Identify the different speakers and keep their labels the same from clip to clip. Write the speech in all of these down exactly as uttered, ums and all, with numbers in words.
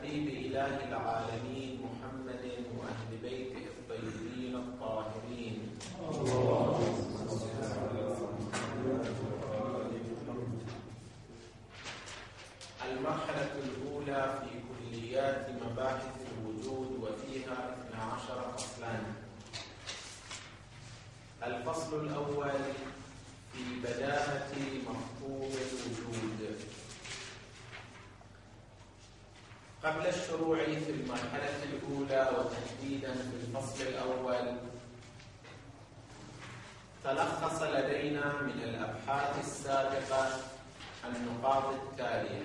Speaker 1: حبيب إله العالمين محمد وأهل بيته الطيبين الطاهرين. المرحلة الأولى في كليات مباحث الوجود، وفيها اثنا عشر فصلا. الفصل الأول في بداهة مفهوم الوجود. قبل الشروع في المرحلة الأولى وتحديدا في الفصل الأول، تلخص لدينا من الأبحاث السابقة النقاط التالية.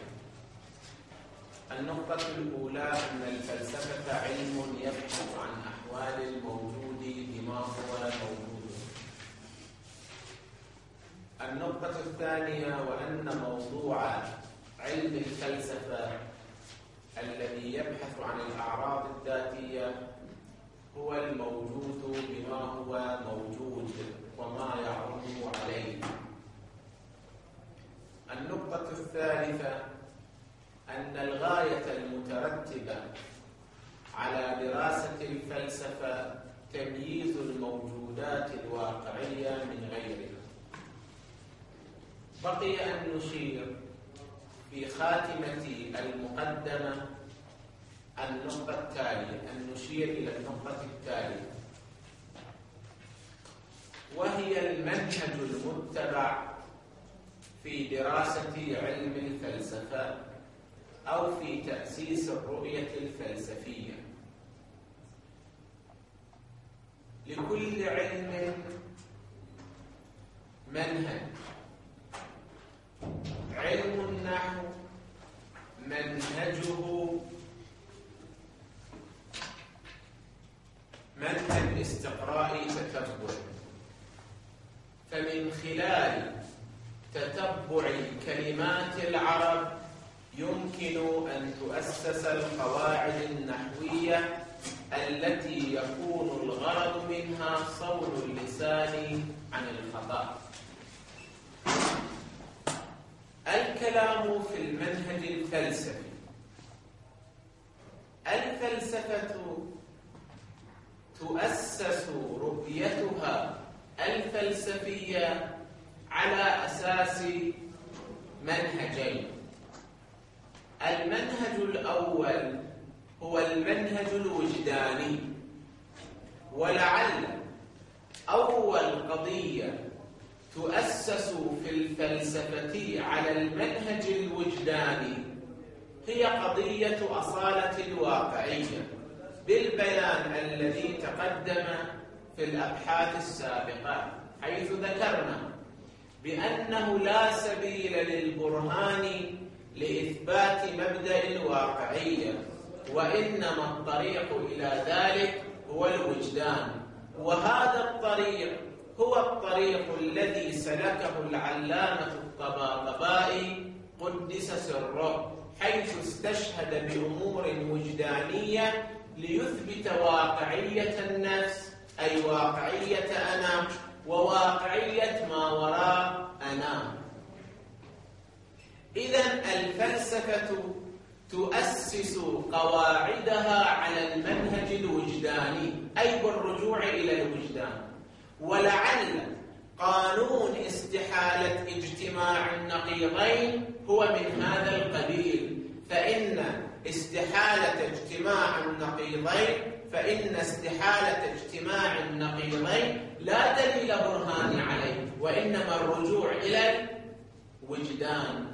Speaker 1: النقطة الأولى أن الفلسفة علم يبحث عن أحوال الموجود بما هو موجود. النقطة الثانية وأن موضوع علم الفلسفة الذي يبحث عن الأعراض الذاتية هو الموجود بما هو موجود وما يعرض عليه. النقطة الثالثة أن الغاية المترتبة على دراسة الفلسفة تمييز الموجودات الواقعية من غيرها. بقي أن نشير في خاتمة المقدمة النقطة التالية، أن نشير إلى النقطة التالية، وهي المنهج المتبع في دراسة علم الفلسفة أو في تأسيس الرؤية الفلسفية. لكل علم منهج. علم النحو منهجه منهج استقرائي تتبعي، فمن خلال تتبع كلمات العرب يمكن أن تؤسس القواعد النحوية التي يكون الغرض منها صون اللسان عن الخطأ. الكلام في المنهج الفلسفي. الفلسفة تؤسس رؤيتها الفلسفية على أساس منهجين. المنهج الأول هو المنهج الوجداني، ولعل أول قضية تؤسس في الفلسفة على المنهج الوجداني هي قضية أصالة الواقعية، بالبيان الذي تقدم في الأبحاث السابقة، حيث ذكرنا بأنه لا سبيل للبرهان لإثبات مبدأ الواقعية، وإنما الطريق إلى ذلك هو الوجدان. وهذا الطريق هو الطريق الذي سلكه العلامة الطباطبائي قدس سره، حيث استشهد بأمور وجدانية ليثبت واقعية النفس، أي واقعية أنا وواقعية ما وراء أنا. إذن الفلسفة تؤسس قواعدها على المنهج الوجداني، أي بالرجوع إلى الوجدان. ولعل قانون استحالة اجتماع النقيضين هو من هذا القبيل، فإن استحالة اجتماع النقيضين فإن استحالة اجتماع النقيضين لا دليل برهاني عليه، وإنما الرجوع إلى الوجدان.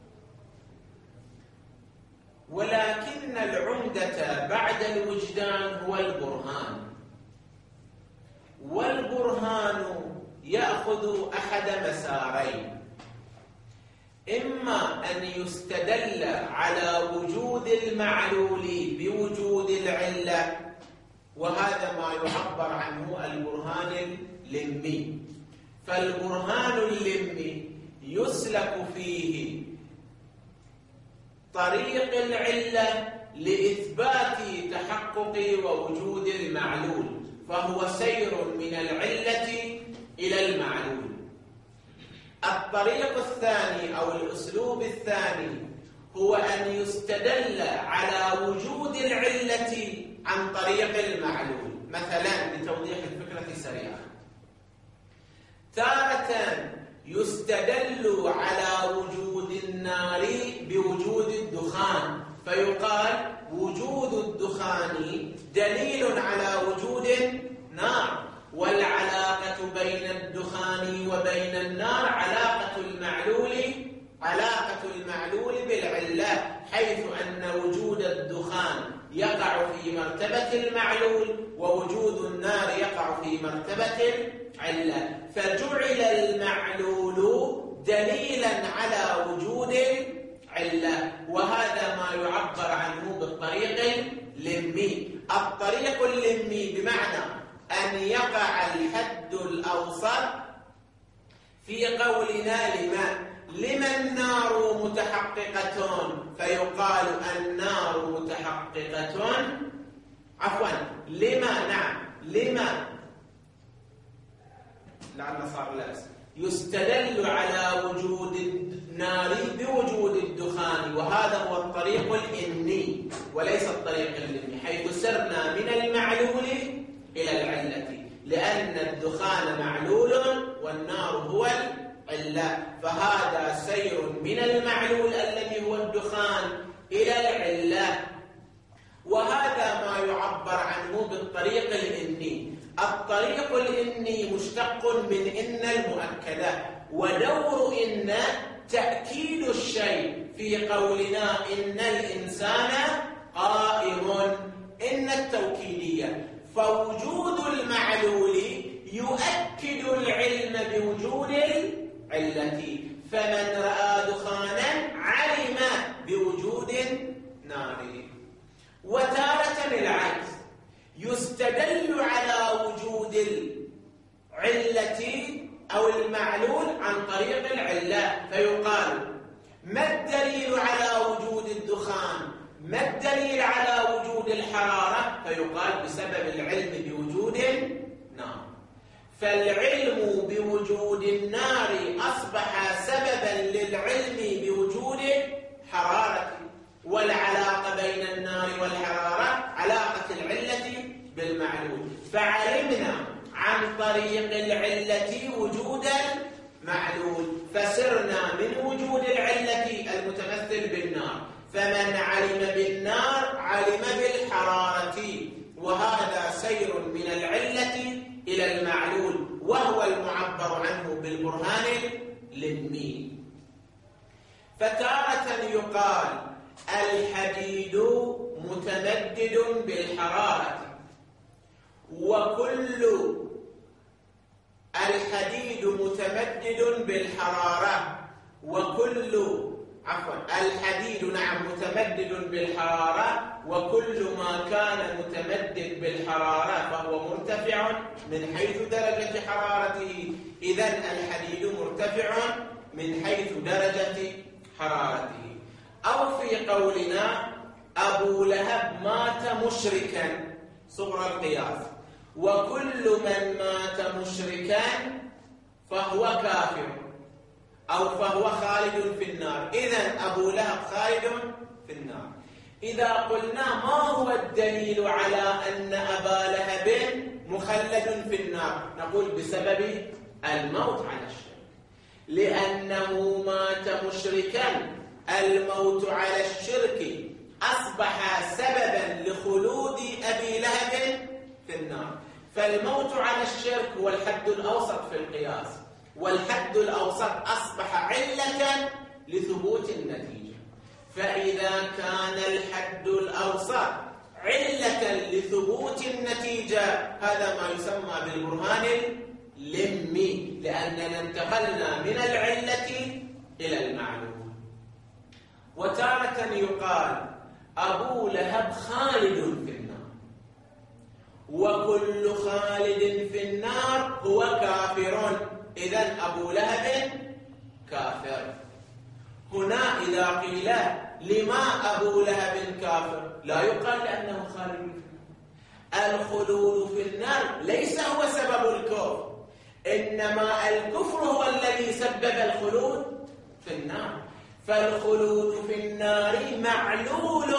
Speaker 1: ولكن العمدة بعد الوجدان هو البرهان، والبرهان يأخذ أحد مسارين: إما أن يستدل على وجود المعلول بوجود العلة، وهذا ما يعبر عنه البرهان اللمي. فالبرهان اللمي يسلك فيه طريق العلة لإثبات تحقق ووجود المعلول، فهو سير من العلة إلى المعلول. الطريق الثاني أو الأسلوب الثاني هو أن يستدل على وجود العلة عن طريق المعلول. مثلا لتوضيح الفكرة سريعا، تارة يستدل على وجود النار بوجود الدخان، فيقال وجود الدخان دليل على وجود النار، والعلاقة بين الدخان وبين النار علاقة المعلول علاقة المعلول بالعلة، حيث أن وجود الدخان يقع في مرتبة المعلول ووجود النار يقع في مرتبة العلة، فجعل المعلول دليلا على وجود العلة. وهذا ما يعبر عنه بالطريق اللمي. الطريق اللمي بمعنى أن يقع الحد الأوسط في قولنا لما لما النار متحققة، فيقال النار متحققة عفوا لما نعم لما لعل صار لابس يستدل على وجود النار بوجود الدخان، وهذا هو الطريق الإني وليس الطريق اللمي، حيث سرنا من المعلول إلى العلة، لأن الدخان معلول والنار هو العلة، فهذا سير من المعلول الذي هو الدخان إلى العلة، وهذا ما يعبر عنه بالطريق الإني. الطريق الإني مشتق من إن المؤكدة، ودور إن تأكيد الشيء، في قولنا إن الإنسان قائم، إن التوكيدية، فوجود المعلول يؤكد العلم بوجود العلة، فمن رأى دخانا علم بوجود نار. وتارة العكس، يستدل على وجود العلة أو المعلول عن طريق العلة، فيقال ما الدليل على وجود الدخان؟ ما الدليل على وجود الحرارة؟ فيقال بسبب العلم بوجود النار، فالعلم بوجود النار أصبح سببا للعلم بوجود حرارة، والعلاقة بين النار والحرارة علاقة العلة بالمعلول، فعلمنا عن طريق العلة وجود المعلول، فسرنا من وجود العلة المتمثل بالنار، فمن علم بالنار علم بالحرارة، وهذا سير من العلة إلى المعلول، وهو المعبر عنه بالبرهان اللمي. فتارة يقال الحديد متمدد بالحرارة، وكل الحديد متمدد بالحرارة وكل عفوا الحديد نعم متمدد بالحرارة، وكل ما كان متمدد بالحرارة فهو مرتفع من حيث درجة حرارته، إذن الحديد مرتفع من حيث درجة حرارته. أو في قولنا أبو لهب مات مشركا صغر القياس، وكل من مات مشركا فهو كافر أو فهو خالد في النار، إذن أبو لهب خالد في النار. إذا قلنا ما هو الدليل على أن أبا لهب مخلد في النار، نقول بسبب الموت على الشرك، لأنه مات مشركا، الموت على الشرك أصبح سببا لخلود أبي لهب في النار، فالموت على الشرك هو الحد الأوسط في القياس، والحد الأوسط أصبح علة لثبوت النتيجة، فإذا كان الحد الأوسط علة لثبوت النتيجة هذا ما يسمى بالبرهان اللمي، لأننا انتقلنا من العلة إلى المعلوم. وتارة يقال أبو لهب خالد في النار، وكل خالد في النار هو كافر، إذن أبو لهب كافر. هنا إذا قيل لما أبو لهب كافر لا يقال لأنه خالد في النار، الخلود في النار ليس هو سبب الكفر، إنما الكفر هو الذي سبب الخلود في النار، فالخلود في النار معلول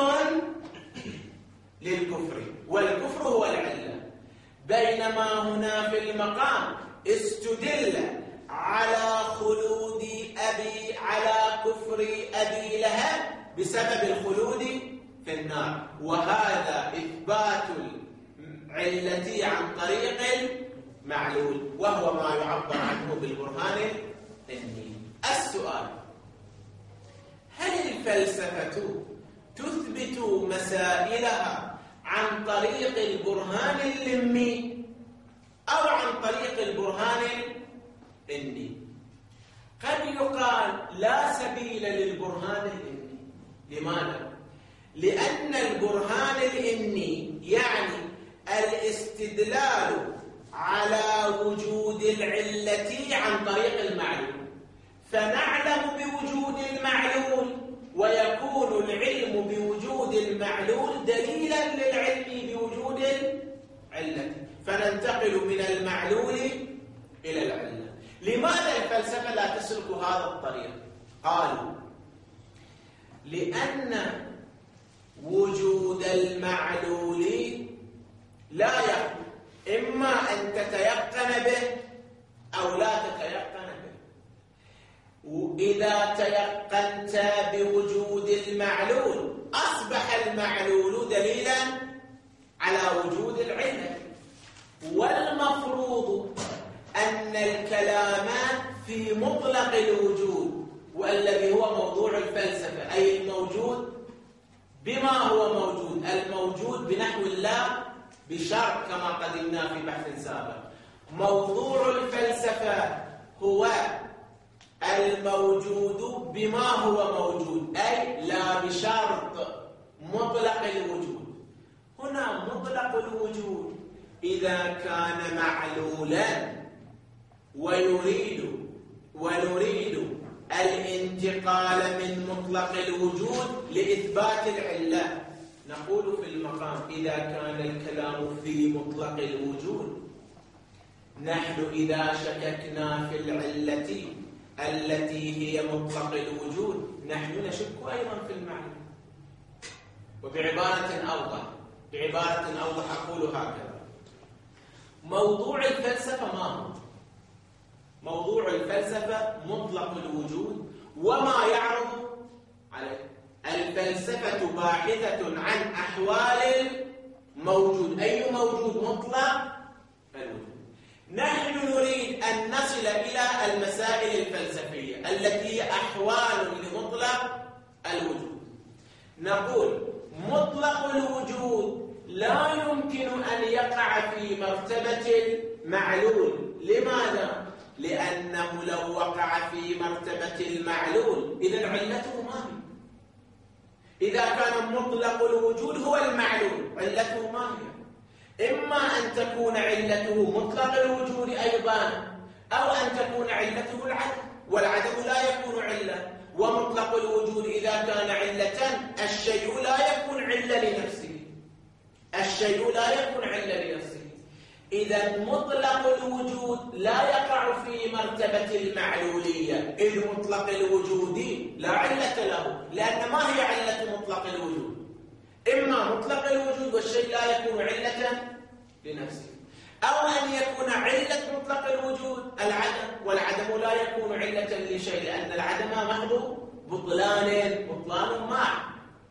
Speaker 1: للكفر، والكفر هو العلة. بينما هنا في المقام استدل على خلود أبي على كفر أبي لهب بسبب الخلود في النار، وهذا إثبات العلة عن طريق المعلول، وهو ما يعبر عنه بالبرهان العلمي. السؤال: هل الفلسفة تثبت مسائلها عن طريق البرهان اللمي أو عن طريق البرهان الإني؟ قد يقال لا سبيل للبرهان الإني. لماذا؟ لأن البرهان الإني يعني الاستدلال على وجود العلة عن طريق المعلول، فنعلم بوجود المعلول ويكون العلم بوجود المعلول دليلا للعلم بوجود العلة، فننتقل من المعلول إلى العلة. لماذا الفلسفة لا تسلك هذا الطريق؟ قالوا: لأن وجود المعلول لا يكون إما أن تتيقن به أو لا تتيقن به. وإذا تيقنت بوجود المعلول أصبح المعلول دليلا على وجود العلة، والمفروض أن الكلام في مطلق الوجود، والذي هو موضوع الفلسفة، أي الموجود بما هو موجود، الموجود بنحو الله بشرط كما قدمنا في بحث سابق. موضوع الفلسفة هو الموجود بما هو موجود، أي لا بشرط مطلق الوجود. هنا مطلق الوجود إذا كان معلولا ويريد ونريد الانتقال من مطلق الوجود لإثبات العلة، نقول في المقام: إذا كان الكلام في مطلق الوجود، نحن إذا شككنا في العلة التي هي مطلق الوجود نحن نشك أيضا في المعنى. وبعبارة أوضح بعبارة أوضح أقول هكذا: موضوع الفلسفة ما هو؟ موضوع الفلسفة مطلق الوجود وما يعرض عليه. الفلسفة باحثة عن أحوال الموجود. أي موجود؟ مطلق الوجود. نحن نريد أن نصل إلى المسائل الفلسفية التي هي أحوال لمطلق الوجود. نقول: مطلق الوجود لا يمكن أن يقع في مرتبة المعلول. لماذا؟ لأنه لو وقع في مرتبة المعلول إذن علته ما هي؟ إذا كان مطلق الوجود هو المعلول، علته ما هي؟ إما أن تكون علته مطلق الوجود أيضا، أو أن تكون علته العدم، والعدم لا يكون علة. ومطلق الوجود إذا كان علة الشيء لا يكون علة لنفسه، الشيء لا يكون علة لنفسه. إذا مطلق الوجود لا يقع في مرتبة المعلولية، إذ مطلق الوجود لا علة له، لأن ما هي علة مطلق الوجود؟ إما مطلق الوجود والشيء لا يكون علة لنفسه، أو أن يكون علة مطلق الوجود العدم، والعدم لا يكون علة لشيء، لأن العدم محض بطلان بطلان معه.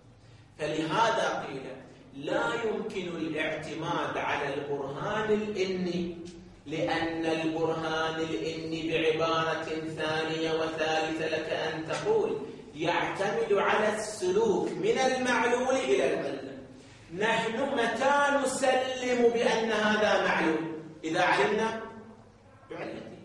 Speaker 1: فلهذا قيل: لا يمكن الاعتماد على البرهان الإني، لأن البرهان الإني بعبارة ثانية وثالثة لك أن تقول يعتمد على السلوك من المعلول إلى العلة. نحن متى نسلم بأن هذا معلول؟ إذا علمنا بعلته.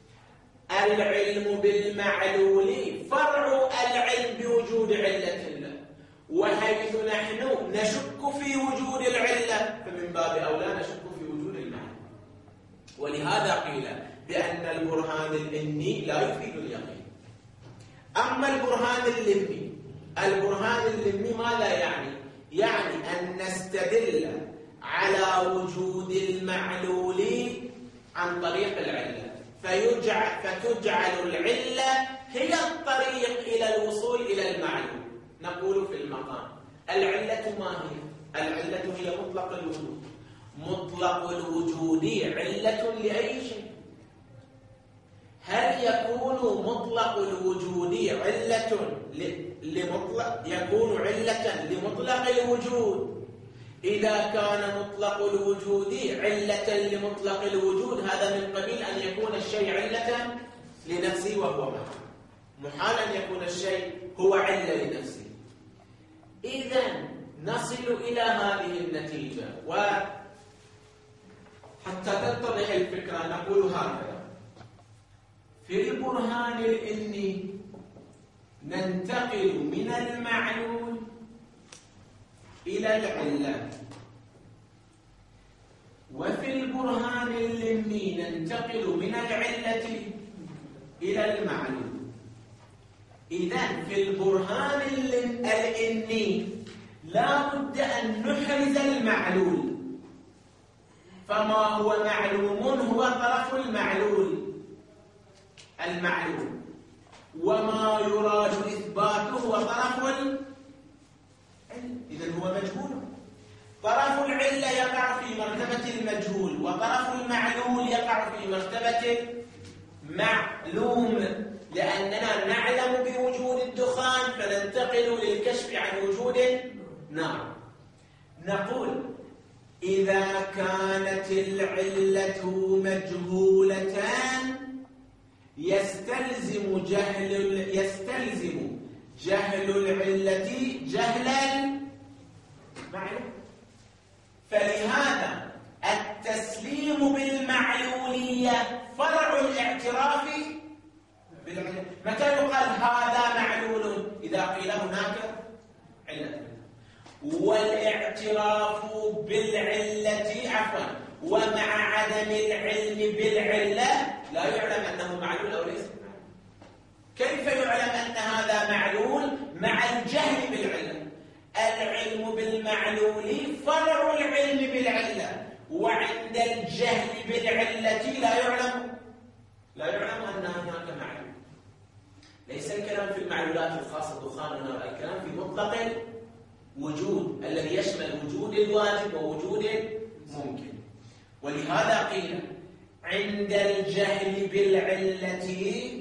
Speaker 1: العلم بالمعلول فرع العلم بوجود علة الله، وحيث نحن نشك في وجود العلة فمن باب أولى نشك في وجود المعنى. ولهذا قيل بأن البرهان الإني لا يفيد اليقين. أما البرهان اللمي، البرهان اللمي ماذا يعني؟ يعني أن نستدل على وجود المعلول عن طريق العلة، فيجعل فتجعل العلة هي الطريق إلى الوصول إلى المعلوم. نقول في المقام العلة ما هي؟ العلة هي مطلق الوجود. مطلق الوجود علة لأي شيء. هل يكون مطلق الوجود علة لمطلق يكون علة لمطلق الوجود إذا كان مطلق الوجود علة لمطلق الوجود؟ هذا من قبيل أن يكون الشيء علة لنفسه وهو محال. محال أن يكون الشيء هو علة لنفسه. إذن نصل إلى هذه النتيجة، وحتى تتضح الفكرة نقول هكذا: في البرهان الإني ننتقل من المعلول إلى العلة، وفي البرهان اللمي ننتقل من العلة إلى المعلول. إذن في البرهان الإني لا بد أن نحرز المعلول. فما هو معلوم هو طرف المعلول المعلول، وما يراد إثباته هو طرف العلة. إذن هو مجهول. طرف العلة يقع في مرتبة المجهول، وطرف المعلول يقع في مرتبة معلوم، لأننا نعلم بوجود الدخان فننتقل للكشف عن وجود النار. نقول إذا كانت العلة مجهولة يستلزم جهل يستلزم جهل العلة جهل المعلوم. فلهذا التسليم بالمعلولية فرع الاعتراف بالعلة. متى يقال هذا معلول؟ إذا قيل هناك علة. والاعتراف بالعلة عفوا ومع عدم العلم بالعلة لا يعلم أنه معلول أو ليس معلول. كيف يعلم أن هذا معلول؟ مع الجهل بالعلة. العلم بالمعلول فرع العلم بالعلة، وعند الجهل بالعلة لا يعلم لا يعلم أن هناك معلول. ليس الكلام في المعلولات الخاصة دخان ونار، الكلام في مطلق الوجود الذي يشمل وجود الواجب ووجود الممكن. ولهذا قيل عند الجهل بالعلة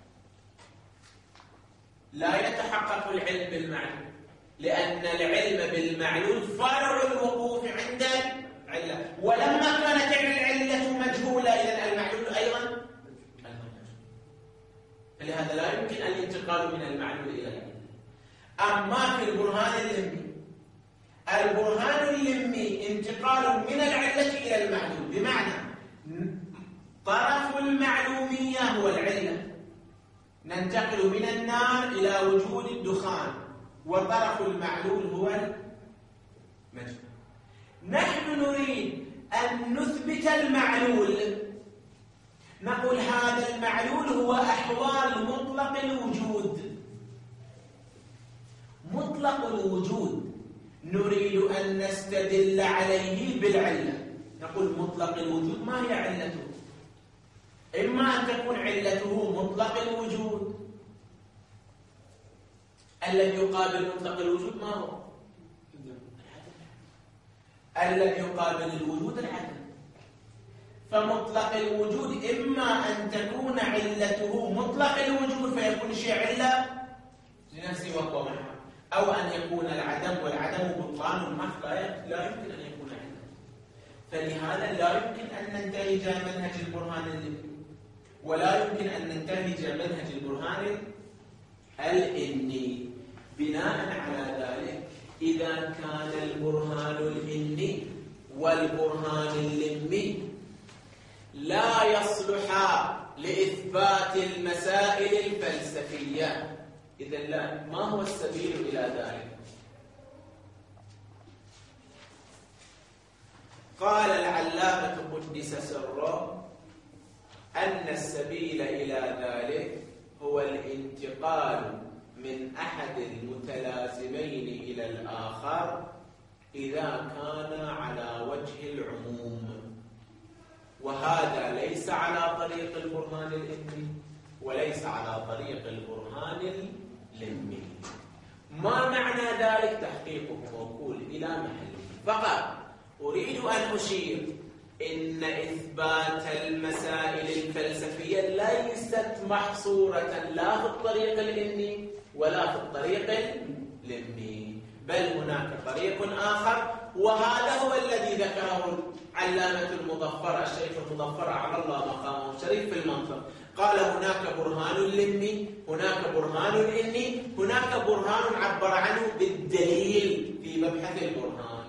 Speaker 1: لا يتحقق العلم بالمعلول، لأن العلم بالمعلول فرع الوقوف عند العلة، ولما كانت العلة مجهولة إذن المعلول أيضا المجهول. فلهذا لا يمكن الانتقال من المعلول إلى العلة. أما في البرهان اللمي، البرهان اللمي انتقال من العلة إلى المعلول، بمعنى طرف المعلومية هو العلة، ننتقل من النار إلى وجود الدخان، وطرف المعلول هو المجهول. نحن نريد أن نثبت المعلول، نقول هذا المعلول هو أحوال مطلق الوجود. مطلق الوجود نريد أن نستدل عليه بالعلة. نقول مطلق الوجود ما هي علته؟ إما أن تكون علته مطلق الوجود الذي يقابل مطلق الوجود ما هو؟ الذي يقابل الوجود العدم. فمطلق الوجود إما أن تكون علته مطلق الوجود فيكون شيء علة لنفسه وهو محال، أو أن يكون العدم، والعدم بطلان محض لا يمكن أن يكون علة. فلهذا لا يمكن أن ننتهج منهج البرهان اللمي، ولا يمكن أن ننتهج منهج البرهان الإني. بناء على ذلك إذا كان البرهان الإني والبرهان اللمي لا يصلحا لإثبات المسائل الفلسفية، إذن لا، ما هو السبيل إلى ذلك؟ قال العلامة قدس سره أن السبيل إلى ذلك هو الانتقال من أحد المتلازمين إلى الآخر إذا كان على وجه العموم، وهذا ليس على طريق البرهان الإني وليس على طريق البرهان اللمي. ما معنى ذلك؟ تحقيقه موكول إلى محله. فقط أريد أن أشير إن إثبات المسائل الفلسفية ليست محصورة لا في الطريق الإني ولا في الطريق اللمي، بل هناك طريق آخر، وهذا هو الذي ذكره علامة المظفر الشيخ المظفر أعلى الله مقامه الشريف في المنطق. قال هناك برهان لمي، هناك برهان إني، هناك برهان عبر عنه بالدليل في مبحث البرهان.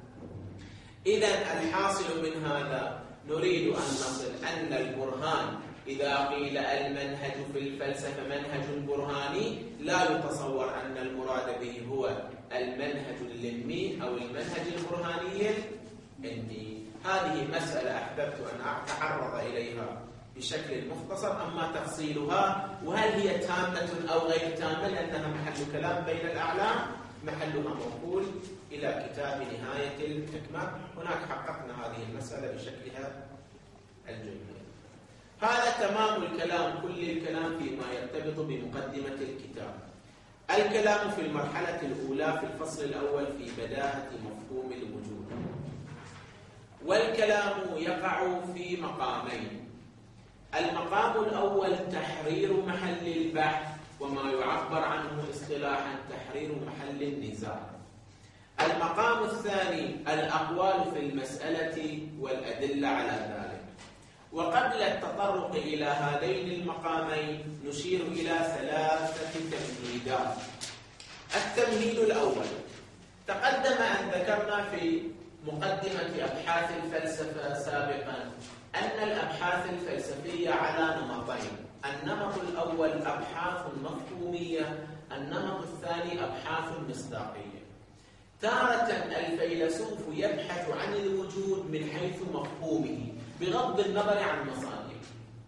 Speaker 1: إذا الحاصل من هذا نريد أن نصل أن البرهان إذا قيل المنهج في الفلسفة منهج برهاني لا يتصور أن المراد به هو المنهج اللمي أو المنهج البرهاني الإني. هذه مسألة أحببت أن أتعرض إليها بشكل مختصر. أما تفصيلها وهل هي تامة أو غير تامة لأنها محل كلام بين الأعلام، محلها موكول إلى كتاب نهاية الحكمة. هناك حققنا هذه المسألة بشكلها الجميل. هذا تمام الكلام، كل الكلام فيما يرتبط بمقدمة الكتاب. الكلام في المرحلة الأولى في الفصل الأول في بداهة مفهوم الوجود. والكلام يقع في مقامين. المقام الأول تحرير محل البحث وما يعبر عنه اصطلاحا تحرير محل النزاع. المقام الثاني الأقوال في المسألة والأدلة على ذلك. وقبل التطرق إلى هذين المقامين نشير إلى ثلاثة تمهيدات. التمهيد الأول، تقدم أن ذكرنا في مقدمة أبحاث الفلسفة سابقا أن الأبحاث الفلسفية على نمطين. النمط الأول أبحاث مفهومية، النمط الثاني أبحاث مصداقية. تارة الفيلسوف يبحث عن الوجود من حيث مفهومه بغض النظر عن مصادره،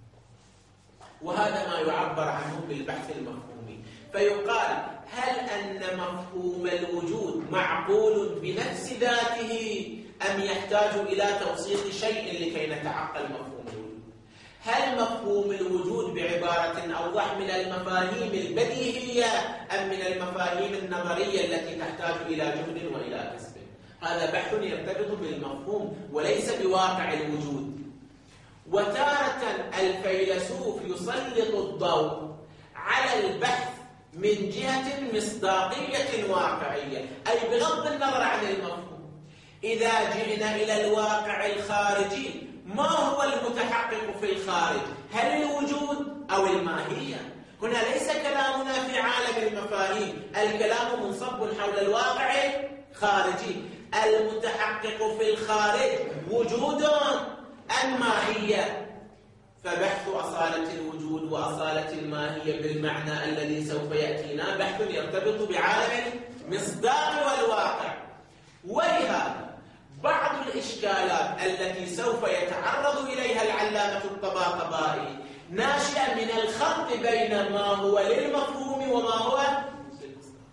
Speaker 1: وهذا ما يعبر عنه بالبحث المفهومي. فيقال هل أن مفهوم الوجود معقول بنفس ذاته أم يحتاج إلى توثيق شيء لكي نتعقل مفهوم الوجود؟ هل مفهوم الوجود بعبارة أوضح من المفاهيم البديهية أم من المفاهيم النظرية التي تحتاج إلى جهد وإلى كسب؟ هذا بحث يرتبط بالمفهوم وليس بواقع الوجود. وتارة الفيلسوف يسلط الضوء على البحث من جهة مصداقية واقعية، أي بغض النظر عن المفهوم. إذا جئنا إلى الواقع الخارجي، ما هو المتحقق في الخارج؟ هل الوجود أو الماهية؟ هنا ليس كلامنا في عالم المفاهيم، الكلام منصب حول الواقع الخارجي. المتحقق في الخارج وجود أم ماهية؟ فبحث أصالة الوجود وأصالة الماهية بالمعنى الذي سوف يأتينا بحث يرتبط بعالم المصداق والواقع. ولهذا بعض الإشكالات التي سوف يتعرض إليها العلامة الطباطبائي ناشئة من الخلط بين ما هو للمفهوم وما هو للمصداق.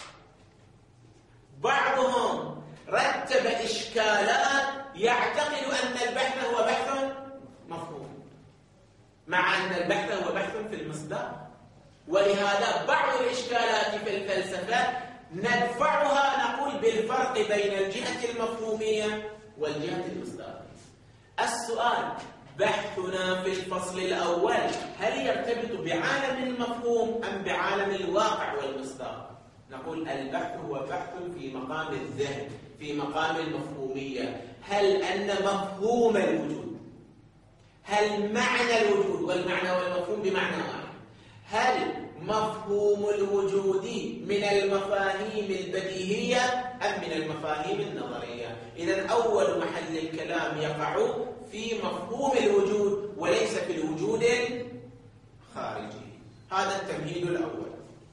Speaker 1: بعضهم رتب إشكالات يعتقد أن البحث هو بحث مفهوم مع أن البحث هو بحث في المصداق. ولهذا بعض الإشكالات في الفلسفة ندفعها نقول بالفرق بين الجهة المفهومية والجهة المصداقية. السؤال: بحثنا في الفصل الأول هل يرتبط بعالم المفهوم أم بعالم الواقع والمصداق؟ نقول البحث هو بحث في مقام الذهن، في مقام المفهومية. هل أن مفهوم الوجود، هل معنى الوجود، والمعنى والمفهوم بمعنى واحد، هل مفهوم الوجود من المفاهيم البديهية أم من المفاهيم النظرية؟ إذن أول محل الكلام يقع في مفهوم الوجود وليس في الوجود الخارجي. هذا التمهيد الأول.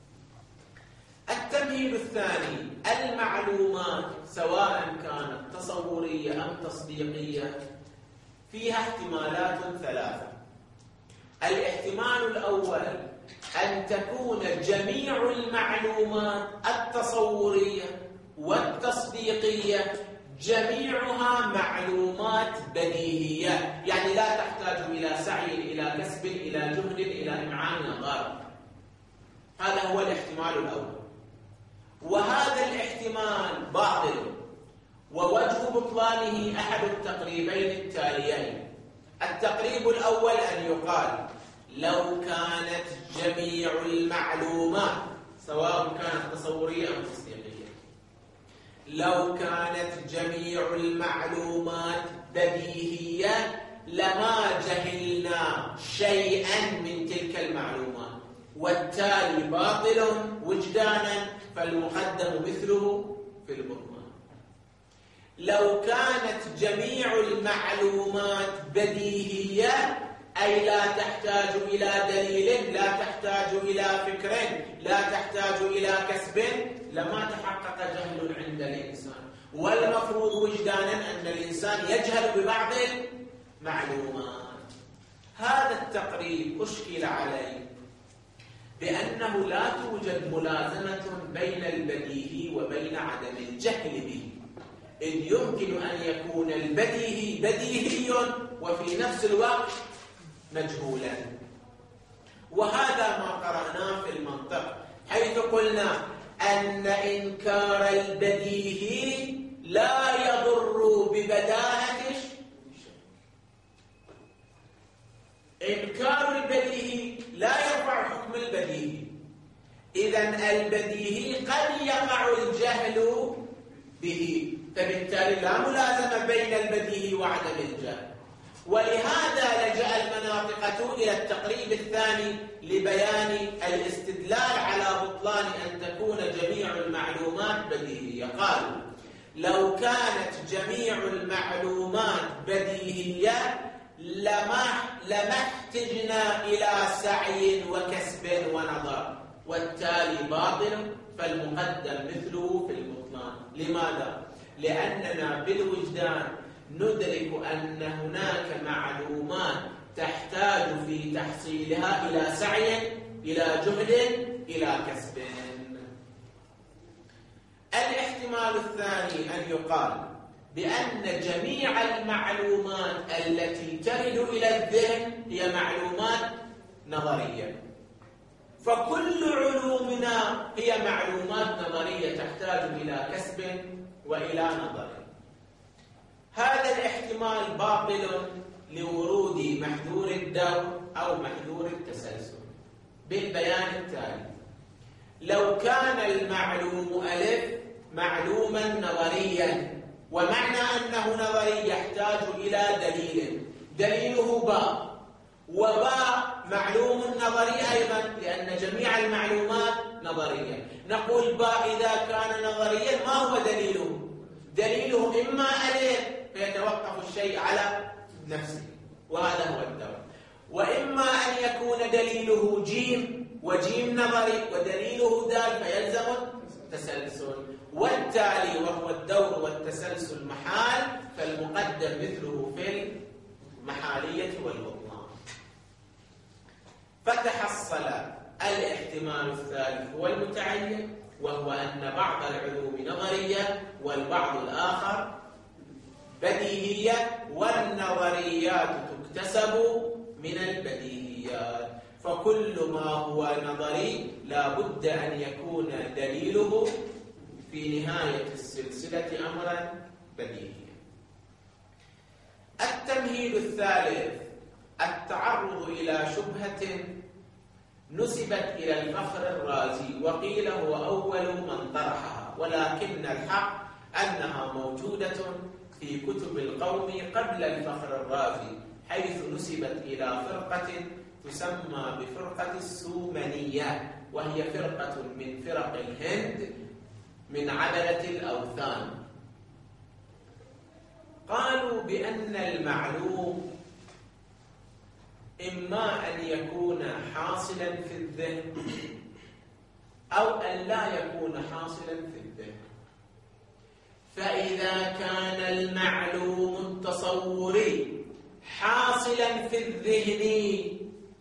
Speaker 1: التمهيد الثاني: المعلومات سواء كانت تصورية أم تصديقية فيها احتمالات ثلاثة. الاحتمال الأول أن تكون جميع المعلومات التصورية والتصديقية جميعها معلومات بديهية، يعني لا تحتاج إلى سعي، إلى كسب، إلى جهد، إلى إمعان نظر. هذا هو الاحتمال الأول. وهذا الاحتمال باطل، ووجه بطلانه أحد التقريبين التاليين. التقريب الأول أن يقال لو كانت جميع المعلومات سواء كانت تصورية أو تصديقية، لو كانت جميع المعلومات بديهية لما جهلنا شيئا من تلك المعلومات، والتالي باطل وجدانا، فالمقدم مثله في البطلان. لو كانت جميع المعلومات بديهية أي لا تحتاج إلى دليل، لا تحتاج إلى فكر، لا تحتاج إلى كسب، لما تحقق جهل عند الإنسان. والمفروض وجدانا أن الإنسان يجهل ببعض المعلومات. هذا التقريب أشكل عليه بأنه لا توجد ملازمة بين البديهي وبين عدم الجهل به، إذ يمكن أن يكون البديهي بديهي وفي نفس الوقت مجهولا. وهذا ما قرأناه في المنطق، حيث قلنا أن إنكار البديهي لا يضر ببداهة الشيء. إنكار البديهي لا يرفع حكم البديهي، إذن البديهي قد يقع الجهل به، فبالتالي لا ملازمة بين البديهي وعدم الجهل. ولهذا لجأ المناطقة إلى التقريب الثاني لبيان الاستدلال على بطلان أن تكون جميع المعلومات بديهية. قالوا لو كانت جميع المعلومات بديهية لما لما احتجنا إلى سعي وكسب ونظر، والتالي باطل، فالمقدم مثله في البطلان. لماذا؟ لأننا بالوجدان ندرك أن هناك معلومات تحتاج في تحصيلها إلى سعي، إلى جهد، إلى كسب. الاحتمال الثاني أن يقال بأن جميع المعلومات التي ترد إلى الذهن هي معلومات نظرية، فكل علومنا هي معلومات نظرية تحتاج إلى كسب وإلى نظر. هذا الاحتمال باطل لورود محذور الدور أو محذور التسلسل بالبيان التالي: لو كان المعلوم ألف معلوما نظريا، ومعنى أنه نظري يحتاج إلى دليل، دليله باء، وباء معلوم نظري أيضا لأن جميع المعلومات نظرية. نقول باء إذا كان نظريا ما هو دليله؟ دليله إما ألف فيتوقف الشيء على نفسه وهذا هو الدور، وإما أن يكون دليله جيم وجيم نظري ودليله دال فيلزم التسلسل، والتالي وهو الدور والتسلسل محال، فالمقدم مثله في المحالية والبطلان. فتحصل الاحتمال الثالث هو المتعين، وهو أن بعض العلوم نظرية والبعض الآخر بديهية، والنظريات تكتسب من البديهيات، فكل ما هو نظري لا بد أن يكون دليله في نهاية السلسلة أمرا بديهيا. التمهيد الثالث التعرض إلى شبهة نسبت إلى الفخر الرازي، وقيل هو أول من طرحها، ولكن الحق أنها موجودة في كتب القوم قبل الفخر الرازي، حيث نسبت إلى فرقة تسمى بفرقة السومنية، وهي فرقة من فرق الهند من عبدة الأوثان. قالوا بأن المعلوم إما أن يكون حاصلا في الذهن أو أن لا يكون حاصلا في الذهن، فإذا كان المعلوم التصوري حاصلا في الذهن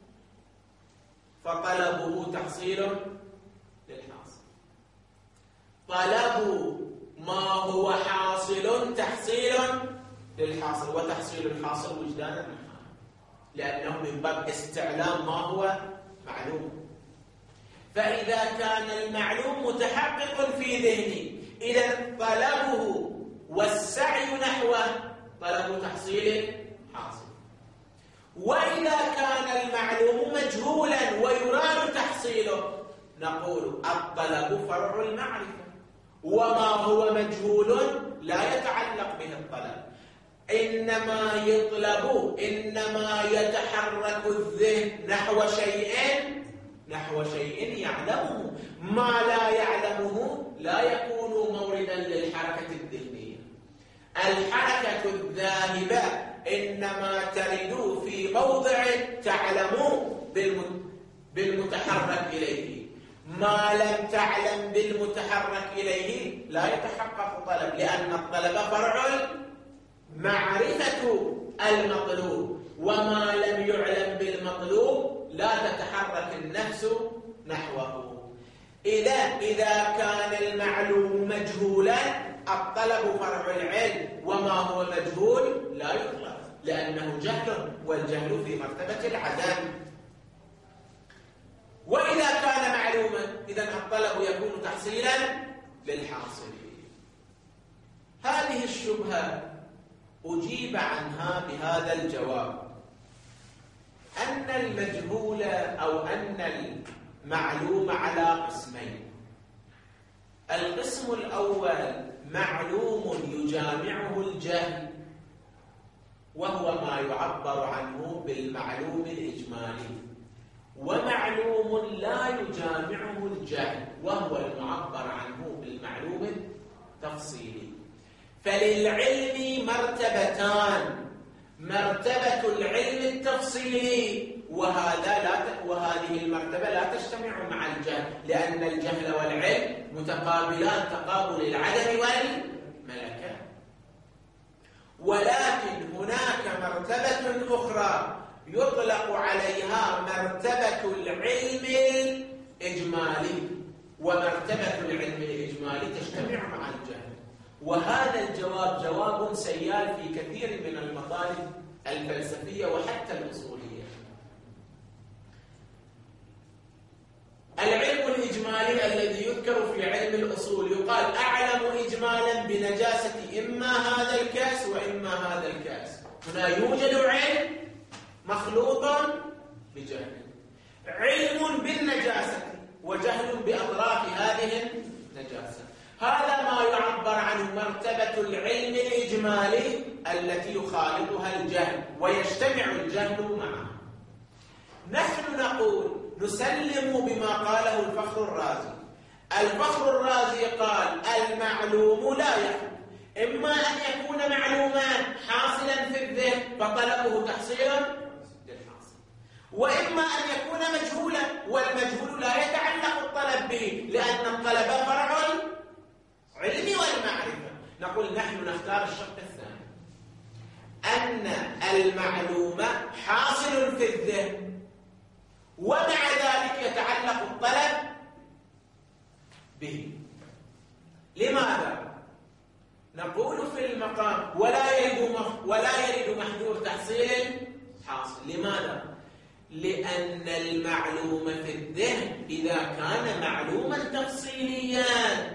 Speaker 1: فطلبه تحصيل للحاصل. طلب ما هو حاصل حاصل تحصيل للحاصل، وتحصيل الحاصل وجدانا محال، لأنه من باب استعلام ما هو معلوم. فإذا كان المعلوم متحقق في ذهني، إذا طلبه والسعي نحوه طلب تحصيل حاصل. وإذا كان المعلوم مجهولا ويراد تحصيله، نقول الطلب فرع المعرفة، وما هو مجهول لا يتعلق به الطلب، إنما يطلب، إنما يتحرك الذهن نحو شيء نحو شيء يعلمه، ما لا يعلمه لا يكون موردا للحركة الذهنية. الحركة الذاهبة إنما ترد في موضع تعلم بالمتحرك إليه، ما لم تعلم بالمتحرك إليه لا يتحقق طلب، لأن الطلب فرع معرفة المطلوب، وما لم يعلم بالمطلوب لا تتحرك النفس نحوه. إذا إذا كان المعلوم مجهولا الطلب فرع العلم، وما هو مجهول لا يطلب لأنه جهل، والجهل في مرتبة العدم. وإذا كان معلوما إذن الطلب يكون تحصيلا للحاصل. هذه الشبهة أجيب عنها بهذا الجواب: أن المجهول أو أن المعلوم على قسمين. القسم الأول معلوم يجامعه الجهل، وهو ما يعبر عنه بالمعلوم الإجمالي، ومعلوم لا يجامعه الجهل، وهو المعبر عنه بالمعلوم التفصيلي. فللعلم مرتبتان: مرتبة العلم التفصيلي، وهذا لا وهذه المرتبة لا تجتمع مع الجهل، لأن الجهل والعلم متقابلان تقابل العدم والملكة. ولكن هناك مرتبة أخرى يطلق عليها مرتبة العلم الإجمالي، ومرتبة العلم الإجمالي تجتمع مع الجهل. وهذا الجواب جواب سيال في كثير من المطالب الفلسفية وحتى الأصولية. العلم الإجمالي الذي يذكر في علم الأصول يقال أعلم إجمالا بنجاسة إما هذا الكاس وإما هذا الكاس. هنا يوجد علم مخلوط بجهل، علم بالنجاسة وجهل بأطراف هذه النجاسة. هذا ما يعبر عنه مرتبة العلم الإجمالي التي يخالطها الجهل ويجتمع الجهل معه. نحن نقول نسلم بما قاله الفخر الرازي. الفخر الرازي قال المعلوم لا يحكم، إما أن يكون معلوما حاصلا في الذهن فطلبه تحصيلا للحاصل، وإما أن يكون مجهولا، والمجهول لا يتعلق الطلب به لأن الطلب فرع العلم والمعرفة. نقول نحن نختار الشق الثاني، أن المعلوم حاصل في الذهن ومع ذلك يتعلق الطلب به. لماذا؟ نقول في المقام ولا يرد ولا يرد محذور تحصيل حاصل. لماذا؟ لأن المعلوم في الذهن إذا كان معلوما تفصيليا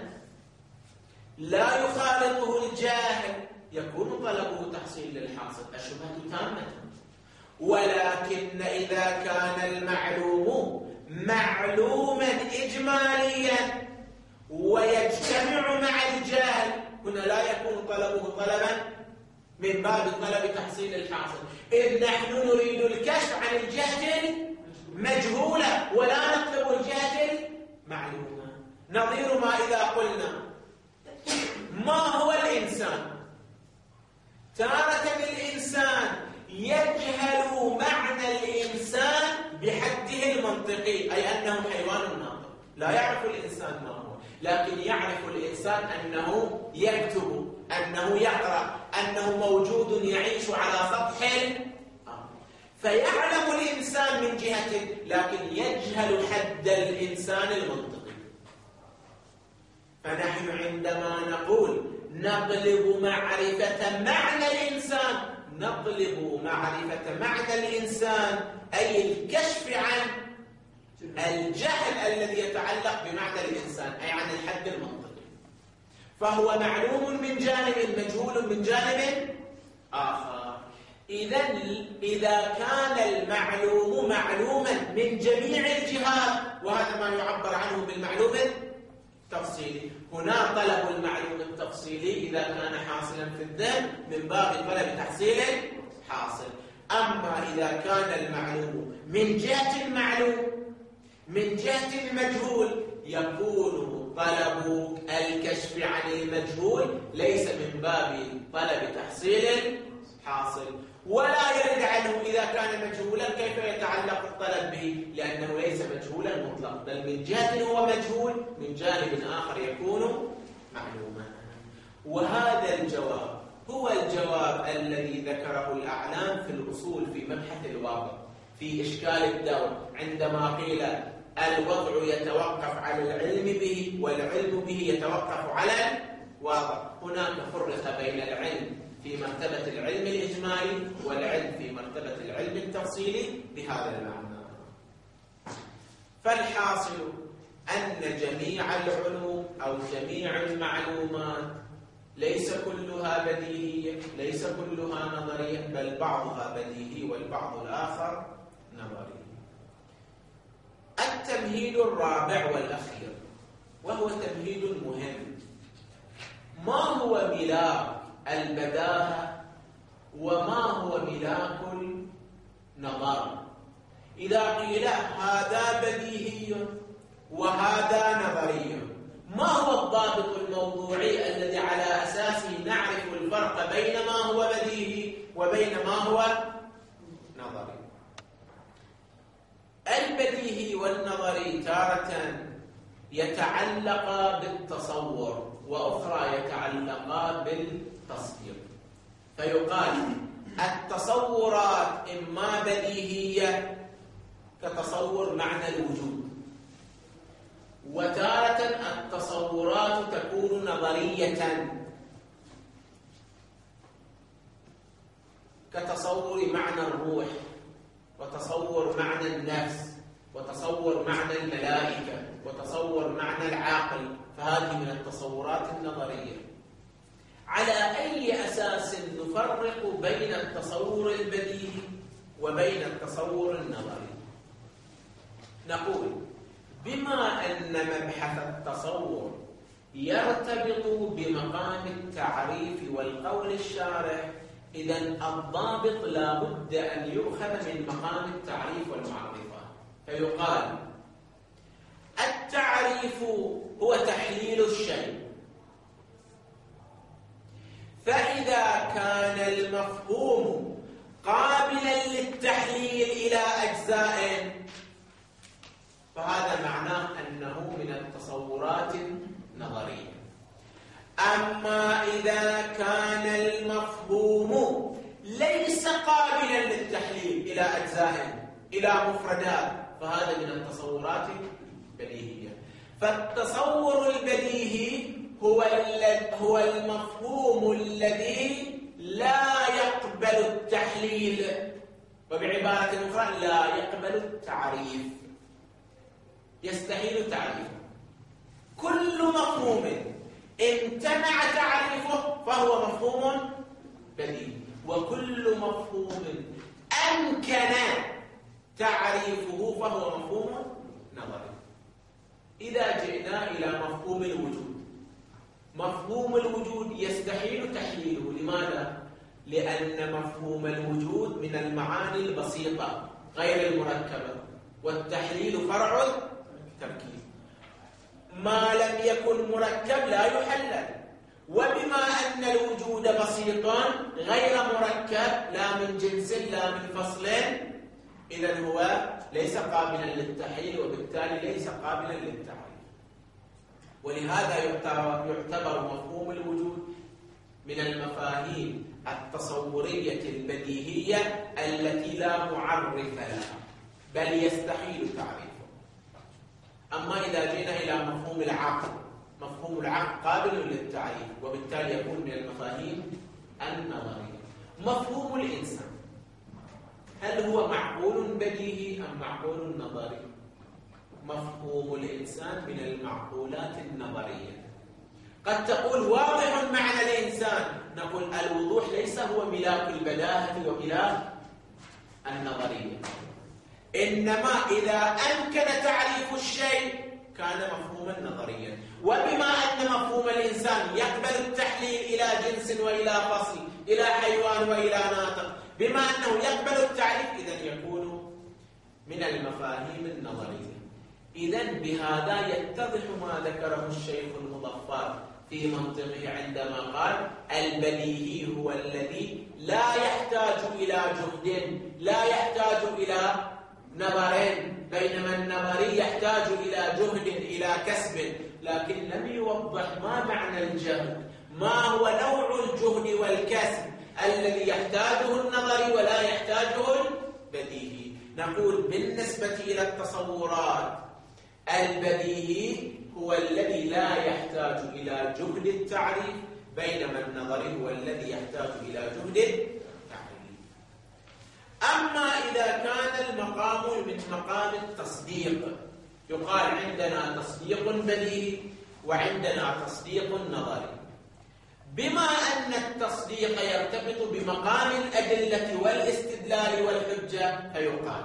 Speaker 1: لا يخالطه الجاهل يكون طلبه تحصيل للحاصل، الشبهة تامة. ولكن إذا كان المعلوم معلوما إجماليا ويجتمع مع الجهل، هنا لا يكون طلبه طلبا من باب طلب تحصيل الحاصل، إذ نحن نريد الكشف عن الجهة مجهولة ولا نطلب الجهة معلومة. نظير ما إذا قلنا ما هو الإنسان؟ تارة الإنسان يجهل معنى الإنسان بحده المنطقي، أي أنه حيوان ناطق، لا يعرف الإنسان ما هو، لكن يعرف الإنسان أنه يكتب، أنه يقرأ، أنه موجود يعيش على سطح الأرض. فيعلم الإنسان من جهته، لكن يجهل حد الإنسان المنطقي. فنحن عندما نقول نطلب معرفة معنى الإنسان، نطلب معرفة معنى الإنسان أي الكشف عن الجهل الذي يتعلق بمعنى الإنسان، أي عن الحد المنطقي. فهو معلوم من جانب، مجهول من جانب آخر. إذا إذا كان المعلوم معلوما من جميع الجهات، وهذا ما يعبر عنه بالمعلوم التفصيلي، هنا طلب المعلوم التفصيلي إذا كان حاصلا في الذهن من باب طلب تحصيل حاصل. أما إذا كان المعلوم من جهة المعلوم من جهة المجهول، يكون طلب الكشف عن المجهول ليس من باب طلب تحصيل حاصل، ولا يرد عنه إذا كان مجهولا كيف يتعلق الطلب به، لأنه ليس مجهولا مطلق، بل من جهة هو مجهول، من جانب آخر يكون معلوما. وهذا الجواب هو الجواب الذي ذكره الأعلام في الأصول في مبحث الواقع في إشكال الدور، عندما قيل الوضع يتوقف على العلم به والعلم به يتوقف على الواقع. هناك فرق بين العلم في مرتبة العلم الإجمالي والعلم في مرتبة العلم التفصيلي بهذا المعنى. فالحاصل أن جميع العلوم أو جميع المعلومات ليس كلها بديهية، ليس كلها نظرية، بل بعضها بديهي والبعض الآخر نظري. التمهيد الرابع والأخير، وهو تمهيد مهم، ما هو ملاك البداهة وما هو ملاك النظر؟ إذا قيل هذا بديهي وهذا نظري، ما هو الضابط الموضوعي الذي على أساسه نعرف الفرق بين ما هو بديهي وبين ما هو نظري؟ البديهي والنظري تارة يتعلق بالتصور، وأخرى يتعلق بالتصديق. فيقال التصورات إما بديهية كتصور معنى الوجود، وتارة التصورات تكون نظرية كتصور معنى الروح، وتصور معنى النفس، وتصور معنى الملائكة، وتصور معنى العاقل. فهذه من التصورات النظرية. على أي أساس نفرق بين التصور البديهي وبين التصور النظري؟ نقول بما أن مبحث التصور يرتبط بمقام التعريف والقول الشارح، إذن الضابط لا بد أن يؤخذ من مقام التعريف والمعرفة. فيقال التعريف هو تحليل الشيء، فإذا كان المفهوم قابلا للتحليل إلى أجزاء فهذا معناه أنه من التصورات النظرية. أما إذا كان المفهوم ليس قابلا للتحليل إلى أجزاء إلى مفردات فهذا من التصورات البديهية. فالتصور البديهي هو هو المفهوم الذي لا يقبل التحليل، وبعبارة أخرى لا يقبل التعريف، يستحيل تعريفه. كل مفهوم امتنع تعريفه فهو مفهوم بديهي، وكل مفهوم أمكن تعريفه فهو مفهوم نظري. إذا جئنا إلى مفهوم الوجود، مفهوم الوجود يستحيل تحليله. لماذا؟ لأن مفهوم الوجود من المعاني البسيطة غير المركبة، والتحليل فرع التركيب. ما لم يكن مركب لا يحلل، وبما أن الوجود بسيط غير مركب لا من جنس لا من فصل، إذن هو ليس قابلا للتحليل، وبالتالي ليس قابلا للتعريف. ولهذا يعتبر مفهوم الوجود من المفاهيم التصورية البديهية التي لا معرف لها، بل يستحيل تعريفه. أما إذا جينا إلى مفهوم العقل مفهوم العقل قابل للتعريف، وبالتالي يكون من المفاهيم النظرية. مفهوم الإنسان هل هو معقول بديهي أم معقول نظري؟ مفهوم الإنسان من المعقولات النظرية. قد تقول واضح معنى الإنسان، نقول الوضوح ليس هو ملاك البداهة وملاك النظرية، إنما إذا أمكن تعريف الشيء كان مفهوما نظريا. وبما أن مفهوم الإنسان يقبل التحليل إلى جنس وإلى فصل، إلى حيوان وإلى ناطق، بما أنه يقبل التعريف إذن يكون من المفاهيم النظرية. إذن بهذا يتضح ما ذكره الشيخ المظفر في منطقه عندما قال البديهي هو الذي لا يحتاج إلى جهد، لا يحتاج إلى نظرين، بينما النظري يحتاج إلى جهد، إلى كسب. لكن لم يوضح ما معنى الجهد، ما هو نوع الجهد والكسب الذي يحتاجه النظري ولا يحتاجه البديهي. نقول بالنسبة إلى التصورات البديهي هو الذي لا يحتاج إلى جهد التعريف، بينما النظري هو الذي يحتاج إلى جهد التعريف. أما إذا كان المقام من مقام التصديق، يقال عندنا تصديق بديهي وعندنا تصديق نظري. بما أن التصديق يرتبط بمقام الأدلة والاستدلال والحجة، فيقال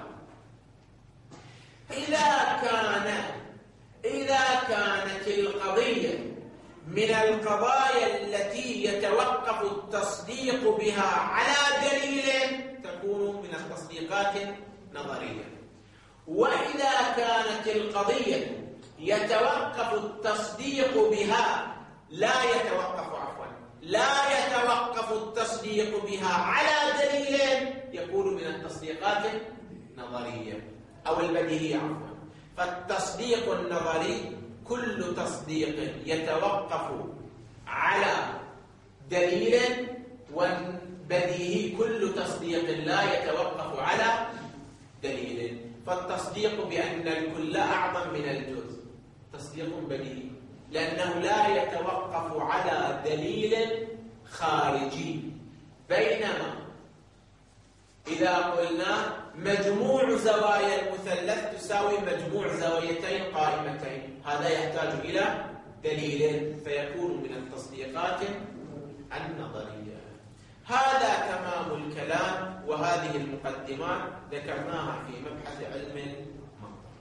Speaker 1: إذا كان إذا كانت القضية من القضايا التي يتوقف التصديق بها على دليل تكون من التصديقات النظرية، وإذا كانت القضية يتوقف التصديق بها لا يتوقف عفوا لا يتوقف التصديق بها على دليل يكون من التصديقات النظرية أو البديهية عفوا. فالتصديق النظري كل تصديق يتوقف على دليل، والبديهي كل تصديق لا يتوقف على دليل. فالتصديق بأن الكل أعظم من الجزء تصديق بديهي، لأنه لا يتوقف على دليل خارجي. بينما إذا قلنا مجموع زوايا المثلث تساوي مجموع زاويتين قائمتين، هذا يحتاج إلى دليل، فيكون من التصديقات النظرية. هذا تمام الكلام، وهذه المقدمات ذكرناها في مبحث علم المنطق.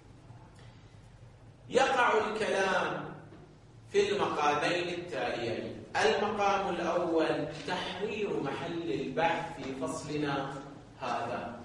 Speaker 1: يقع الكلام في المقامين التاليين. المقام الأول تحرير محل البحث في فصلنا هذا.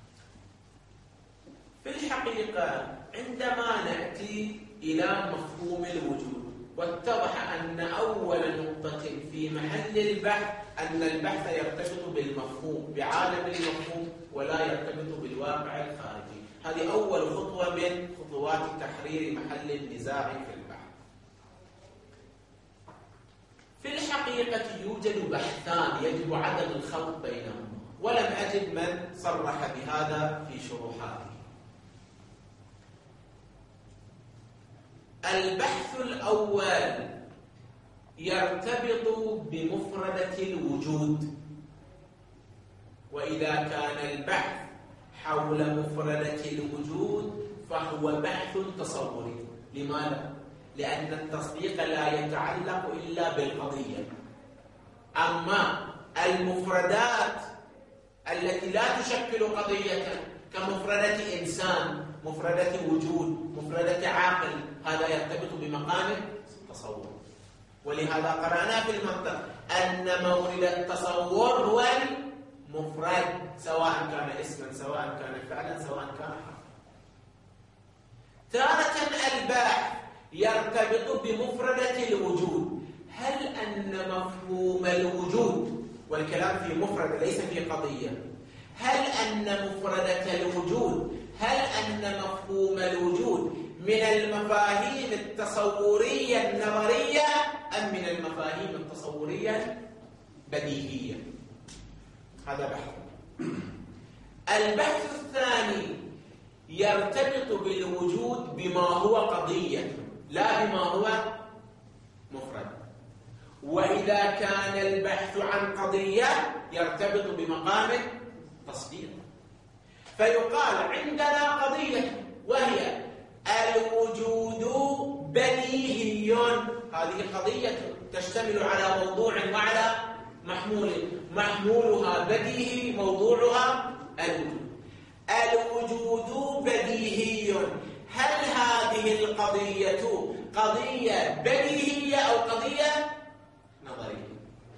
Speaker 1: في الحقيقة عندما نأتي إلى مفهوم الوجود، واتضح أن أول نقطة في محل البحث أن البحث يرتبط بالمفهوم، بعالم المفهوم، ولا يرتبط بالواقع الخارجي. هذه أول خطوة من خطوات تحرير محل النزاع في البحث. في الحقيقة يوجد بحثان يجب عدم الخلط بينهما، ولم أجد من صرح بهذا في شروحاته. البحث الأول يرتبط بمفردة الوجود، وإذا كان البحث حول مفردة الوجود فهو بحث تصوري. لماذا؟ لأن التصديق لا يتعلق إلا بالقضية، أما المفردات التي لا تشكل قضية كمفردة إنسان، مفردة وجود، مفردة عاقل، هذا يرتبط بمقام التصور. ولهذا قرأنا في المنطق أن مورد التصور هو المفرد، سواء كان اسما، سواء كان فعلا، سواء كان حرفا. تارة البحث يرتبط بمفردة الوجود. هل أن مفهوم الوجود، والكلام في مفرد ليس في قضية، هل أن مفردة الوجود، هل أن مفهوم الوجود من المفاهيم التصورية النظرية أم من المفاهيم التصورية البديهية؟ هذا بحث. البحث الثاني يرتبط بالوجود بما هو قضية، لا بما هو وإذا كان البحث عن قضية يرتبط بمقام التصديق. فيقال عندنا قضية وهي الوجود بديهي، هذه قضية تشتمل على موضوع وعلى محمول، محمولها بديهي، موضوعها الوجود. الوجود بديهي، هل هذه القضية قضية بديهية أو قضية نظرية؟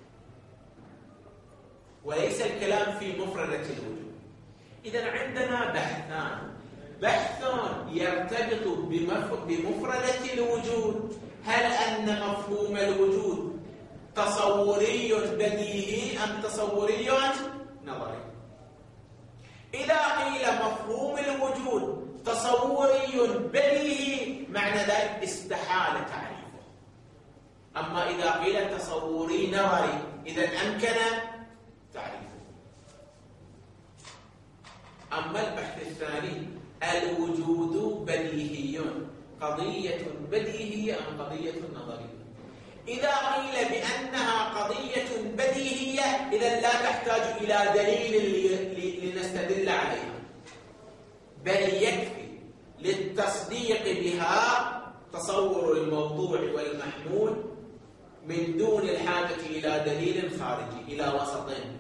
Speaker 1: وليس الكلام في مفردة الوجود. إذن عندنا بحثان، بحث يرتبط بمفردة الوجود، هل أن مفهوم الوجود تصوري بديهي أم تصوري نظري؟ إذا قيل مفهوم الوجود تصوري بديهي معنى ذلك استحال تعريفه. أما إذا قيل تصوري نظري إذن أمكن تعريفه. أما البحث الثاني الوجود بديهي، قضية بديهية أم قضية نظرية؟ إذا قيل بأنها قضية بديهية إذن لا تحتاج إلى دليل لنستدل عليها، بل يكفي للتصديق بها تصور الموضوع والمحمول من دون الحاجة إلى دليل خارجي، إلى وسطين.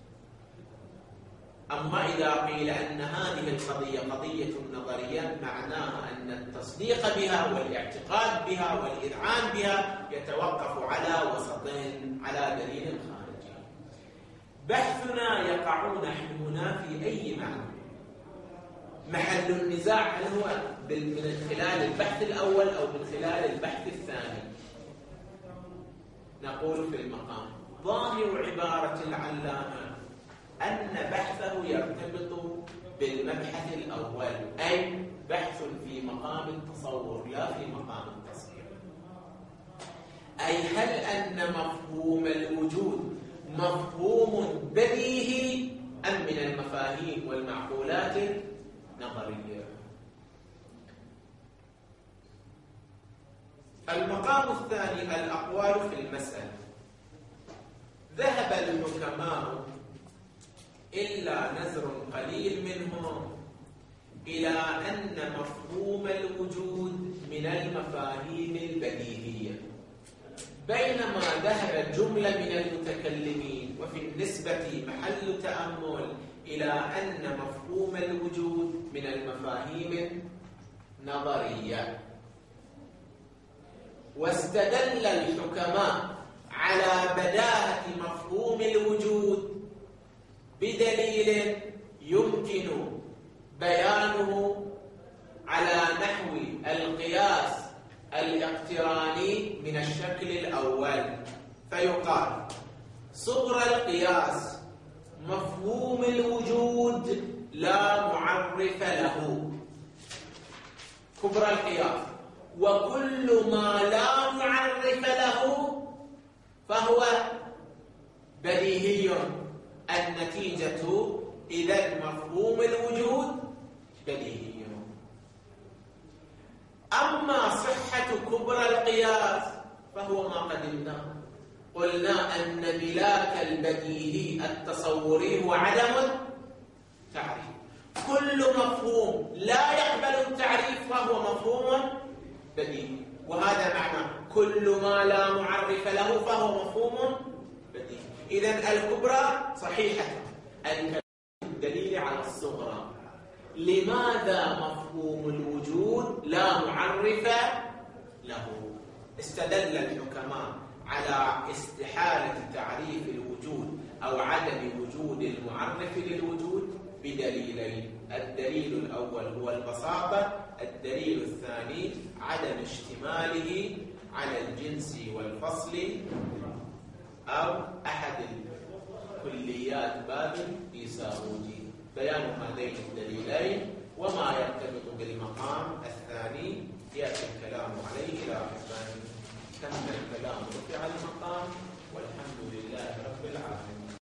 Speaker 1: أما إذا قيل أن هذه القضية قضية نظرية معناها أن التصديق بها والاعتقاد بها والإذعان بها يتوقف على وسطين، على دليل خارجي. بحثنا يقع نحن هنا في أي معنى؟ محل النزاع هل هو من خلال البحث الأول أو من خلال البحث الثاني؟ نقول في المقام ظاهر عبارة العلامة أن بحثه يرتبط بالمبحث الأول، أي بحث في مقام التصور لا في مقام التصديق. أي هل أن مفهوم الوجود مفهوم بديهي أم من المفاهيم والمعقولات النظرية؟ المقام الثاني الأقوال في المسألة. ذهب الحكماء إلا نزر قليل منهم إلى أن مفهوم الوجود من المفاهيم البديهية، بينما ذهب جملة من المتكلمين وفي النسبة محل تأمل إلى أن مفهوم الوجود من المفاهيم النظرية. واستدل الحكماء على بداهة مفهوم الوجود بدليل يمكن بيانه على نحو القياس الاقتراني من الشكل الأول. فيقال صغر القياس مفهوم الوجود لا معرف له، كبرى القياس وكل ما لا معرف له فهو بديهي. النتيجة إذن مفهوم الوجود بديهي. أما صحة كبرى القياس فهو ما قدمناه، قلنا أن ملاك البديهي التصوري هو عدم التعريف. كل مفهوم لا يقبل التعريف فهو مفهوم بديهي، وهذا معنى كل ما لا معرف له فهو مفهوم بديهي. إذن الكبرى صحيحة، الدليل على الصغرى. لماذا مفهوم الوجود لا معرف له؟ استدل الحكماء على استحالة تعريف الوجود أو عدم وجود المعرف للوجود بدليلين. الدليل الأول هو البساطة، الدليل الثاني عدم اشتماله على الجنس والفصل أو أحد الكليات باب إيساوجي. بيان هذين الدليلين وما يرتبط بالمقام الثاني يأتي الكلام عليه إلى حسن. تم الكلام رفع المقام والحمد لله رب العالمين.